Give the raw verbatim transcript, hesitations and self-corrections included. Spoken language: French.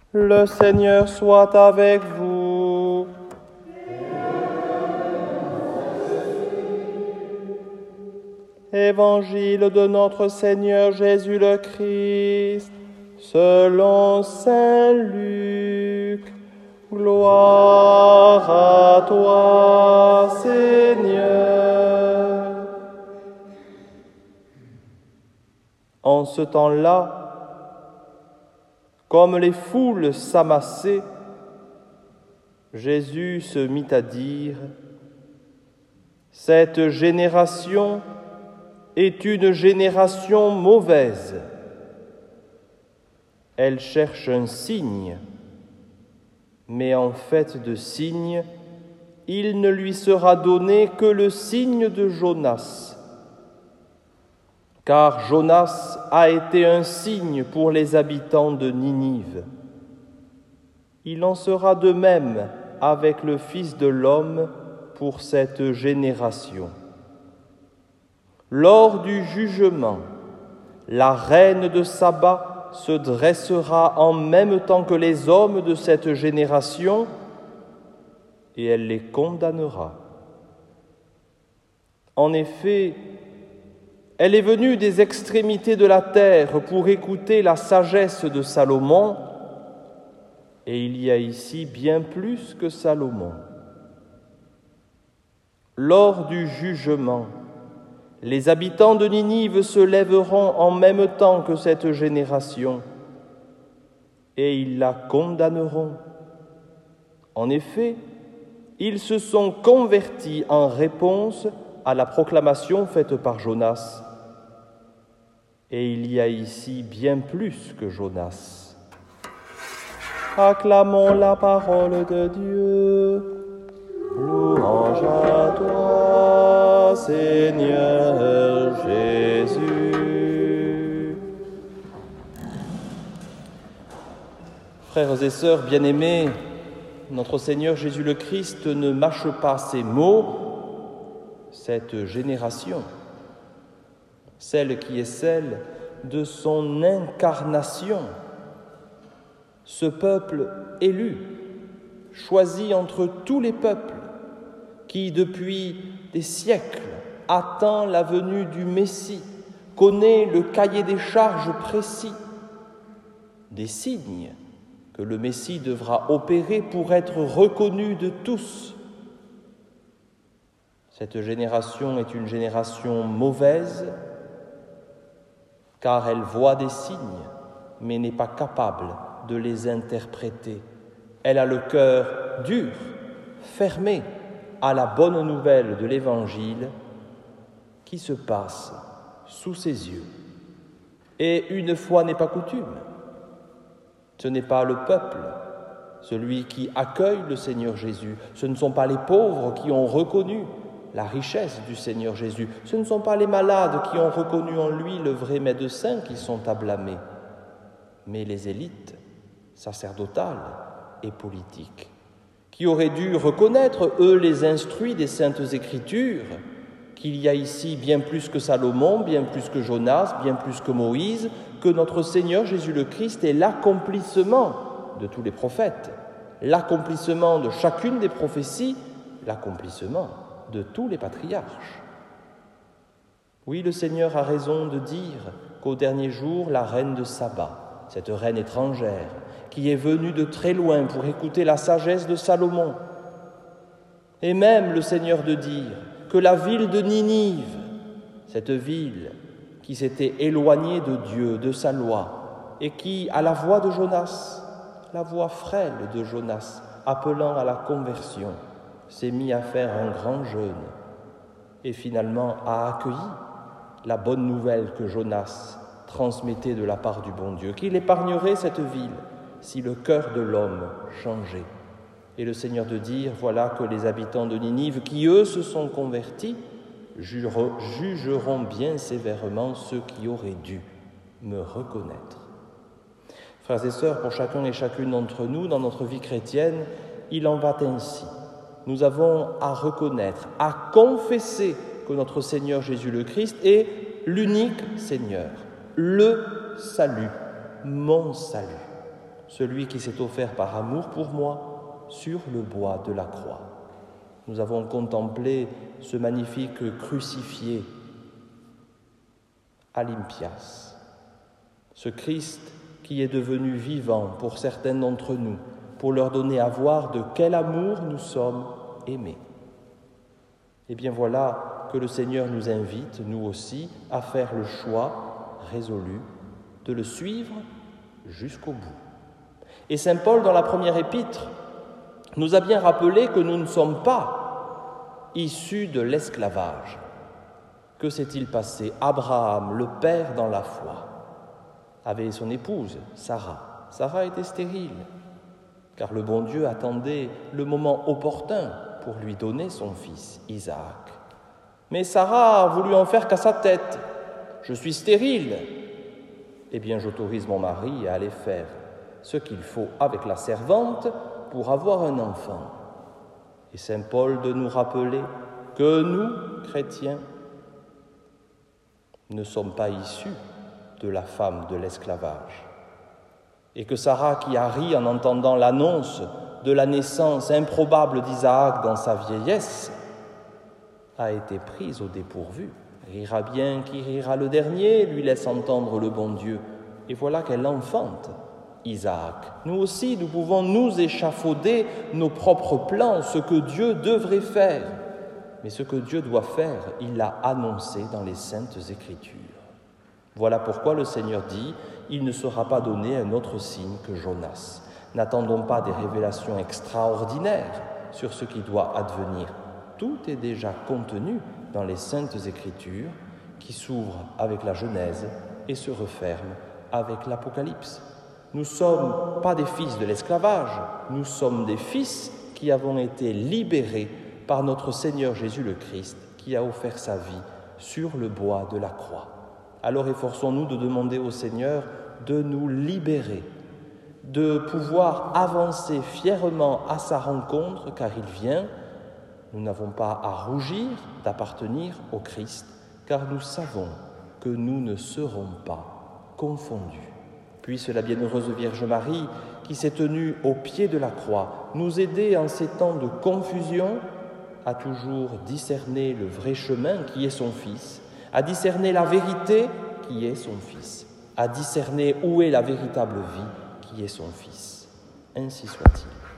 Le Seigneur soit avec vous. Évangile de notre Seigneur Jésus le Christ, selon saint Luc. Gloire à toi, Seigneur. En ce temps-là, comme les foules s'amassaient, Jésus se mit à dire : « Cette génération est une génération mauvaise. Elle cherche un signe, mais en fait de signe, il ne lui sera donné que le signe de Jonas. Car Jonas a été un signe pour les habitants de Ninive. Il en sera de même avec le Fils de l'homme pour cette génération. Lors du jugement, la reine de Saba se dressera en même temps que les hommes de cette génération et elle les condamnera. En effet, elle est venue des extrémités de la terre pour écouter la sagesse de Salomon, et il y a ici bien plus que Salomon. Lors du jugement, les habitants de Ninive se lèveront en même temps que cette génération, et ils la condamneront. En effet, ils se sont convertis en réponse à la proclamation faite par Jonas. Et il y a ici bien plus que Jonas. Acclamons la parole de Dieu. Louange à toi, Seigneur Jésus. Frères et sœurs bien-aimés, notre Seigneur Jésus le Christ ne mâche pas ses mots. Cette génération, celle qui est celle de son incarnation, ce peuple élu, choisi entre tous les peuples, qui depuis des siècles attend la venue du Messie, connaît le cahier des charges précis, des signes que le Messie devra opérer pour être reconnu de tous. Cette génération est une génération mauvaise, car elle voit des signes, mais n'est pas capable de les interpréter. Elle a le cœur dur, fermé à la bonne nouvelle de l'Évangile qui se passe sous ses yeux. Et une fois n'est pas coutume, ce n'est pas le peuple, celui qui accueille le Seigneur Jésus, ce ne sont pas les pauvres qui ont reconnu la richesse du Seigneur Jésus. Ce ne sont pas les malades qui ont reconnu en lui le vrai médecin qui sont à blâmer, mais les élites sacerdotales et politiques, qui auraient dû reconnaître, eux les instruits des Saintes Écritures, qu'il y a ici bien plus que Salomon, bien plus que Jonas, bien plus que Moïse, que notre Seigneur Jésus le Christ est l'accomplissement de tous les prophètes, l'accomplissement de chacune des prophéties, l'accomplissement de tous les patriarches. Oui, le Seigneur a raison de dire qu'au dernier jour, la reine de Saba, cette reine étrangère, qui est venue de très loin pour écouter la sagesse de Salomon, et même le Seigneur de dire que la ville de Ninive, cette ville qui s'était éloignée de Dieu, de sa loi, et qui, à la voix de Jonas, la voix frêle de Jonas, appelant à la conversion, s'est mis à faire un grand jeûne et finalement a accueilli la bonne nouvelle que Jonas transmettait de la part du bon Dieu, qu'il épargnerait cette ville si le cœur de l'homme changeait. Et le Seigneur de dire, voilà que les habitants de Ninive, qui eux se sont convertis, jugeront bien sévèrement ceux qui auraient dû me reconnaître. Frères et sœurs, pour chacun et chacune d'entre nous, dans notre vie chrétienne, il en va ainsi. Nous avons à reconnaître, à confesser que notre Seigneur Jésus le Christ est l'unique Seigneur, le salut, mon salut. celui qui s'est offert par amour pour moi sur le bois de la croix. Nous avons contemplé ce magnifique crucifié à l'Impias, ce Christ qui est devenu vivant pour certains d'entre nous, pour leur donner à voir de quel amour nous sommes aimés. Et bien voilà que le Seigneur nous invite, nous aussi, à faire le choix résolu de le suivre jusqu'au bout. Et saint Paul, dans la première épître, nous a bien rappelé que nous ne sommes pas issus de l'esclavage. Que s'est-il passé? Abraham, le père dans la foi, avait son épouse, Sarah. Sarah était stérile, car le bon Dieu attendait le moment opportun pour lui donner son fils, Isaac. Mais Sarah a voulu en faire qu'à sa tête. « Je suis stérile. Eh bien, j'autorise mon mari à aller faire ce qu'il faut avec la servante pour avoir un enfant. » Et saint Paul de nous rappeler que nous, chrétiens, ne sommes pas issus de la femme de l'esclavage. Et que Sarah, qui a ri en entendant l'annonce de la naissance improbable d'Isaac dans sa vieillesse, a été prise au dépourvu. Rira bien qui rira le dernier, lui laisse entendre le bon Dieu. Et voilà qu'elle enfante Isaac. Nous aussi, nous pouvons nous échafauder nos propres plans, ce que Dieu devrait faire. Mais ce que Dieu doit faire, il l'a annoncé dans les Saintes Écritures. Voilà pourquoi le Seigneur dit « Il ne sera pas donné un autre signe que Jonas ». N'attendons pas des révélations extraordinaires sur ce qui doit advenir. Tout est déjà contenu dans les Saintes Écritures qui s'ouvrent avec la Genèse et se referment avec l'Apocalypse. Nous ne sommes pas des fils de l'esclavage, nous sommes des fils qui avons été libérés par notre Seigneur Jésus le Christ, qui a offert sa vie sur le bois de la croix. Alors efforçons-nous de demander au Seigneur de nous libérer, de pouvoir avancer fièrement à sa rencontre, car il vient. Nous n'avons pas à rougir d'appartenir au Christ, car nous savons que nous ne serons pas confondus. Puisse la bienheureuse Vierge Marie, qui s'est tenue au pied de la croix, nous aider en ces temps de confusion à toujours discerner le vrai chemin qui est son Fils, à discerner la vérité qui est son Fils, à discerner où est la véritable vie qui est son Fils. Ainsi soit-il.